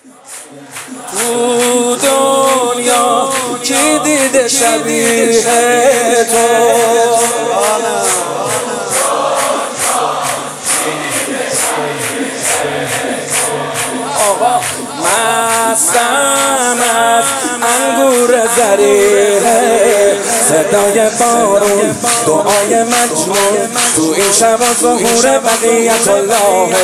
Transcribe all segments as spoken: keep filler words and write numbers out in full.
تو دنیا کی دیده شبیه تو؟ آقا مستم از انگور زریعه، صدای بارون، دعای مجنون، تو این شب و ظهور بقیت الله،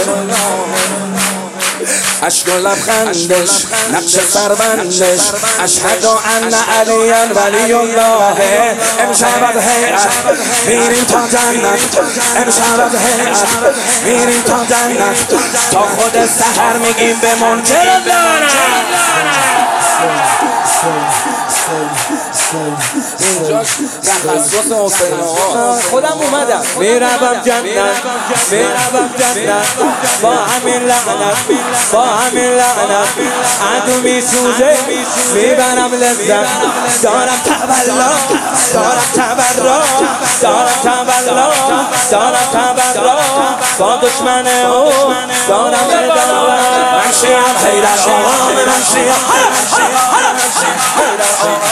اشک و لبخندش، نقش سربندش، اشهد ان علی ولی الله. امشب از هیئت میریم تا جنت، امشب از هیئت میریم تا جنت، تا خود سحر میگیم به منکر لعنت. اینجاش تخصص حسین آقا، خودم اومدم میروم جنت، میروم جنت با همین لعنت، با همین لعنت عدو میسوزه، میبرم لذت، دارم تولا، دارم تبرا، دارم تولا، دارم تبرا با دشمن او، دارم ادامه. من شیعم حیدر آقا، من شیعم حیدر آقا.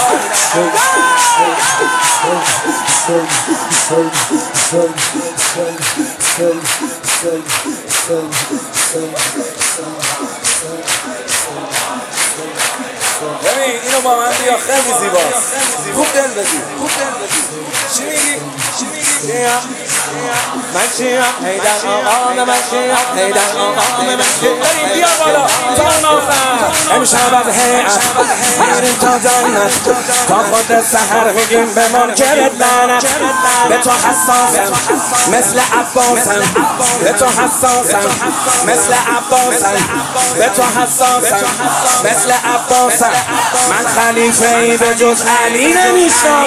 ببین اینو با من بیا، خیلی زیباست، خوب دل بدی، خوب دل بدی. چی میگی؟ چی میگی؟ من شیعم حیدر آقا، من شیعم حیدر آقا، من شیعم. بریم بیا بالا تا ناخن. امشب از هیئت میریم تا جنت، تا خود سحر میگیم به منکر لعنت. به تو حساسم مثل عباسم، به تو حساسم مثل عباسم، به تو حساسم مثل عباسم. من خلیفه ای به جز علی نمیشناسم.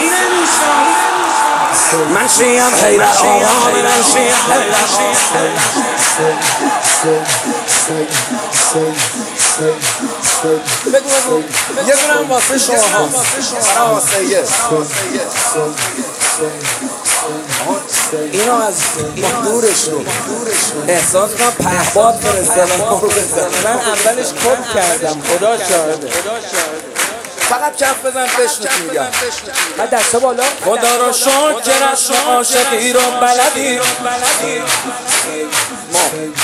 من شیعم حیدر آقا، من شیعم حیدر آقا. بگو بگو یه دونم واسه شما ها، برای واسه اینو از دورش رو احساس کنم پهباد فرستادم. من اولش کپ کردم، خدا شاهده. فقط کف بزن بشنو میگم. من دسته بالا. خدا رو شکر از عاشقی رو بلدی ما،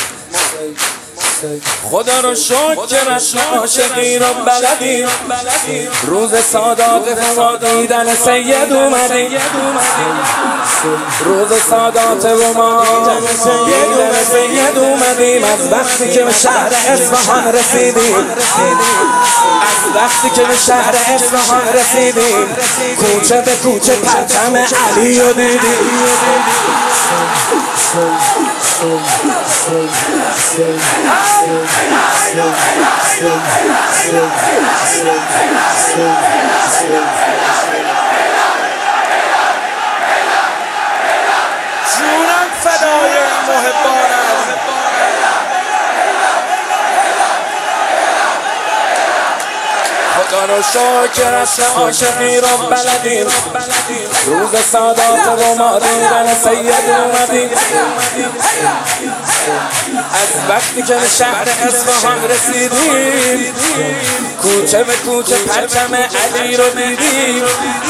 خدا رو شکر از عاشقی رو بلدی. روز سادات و دیدن سید اومدی، روز سادات و ما دیدن سید اومدیم. از وقتی که به شهر اصفهان رسیدیم، از وقتی که به شهر اصفهان رسیدیم، کوچه به کوچه پرچم علی رو دیدیم. جونم فدای محبانم. خدا رو شکر از عاشقی رو بلدیم، روز سادات و ما دیدن سید اومدیم. از وقتی که به شهر اصفهان رسیدیم، کوچه به کوچه پرچم علی رو دیدیم.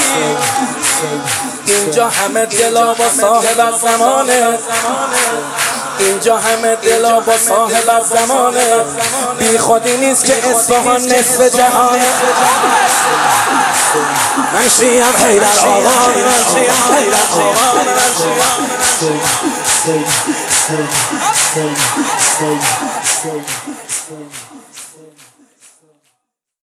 اینجا همه دلا با صاحب از زمانه، اینجا همه دلا با صاحب از زمانه. بی خودی نیست که اصفهان نصف جهانه. من شیعم حیدر آقا، من شیعم حیدر آقا، من شیعم.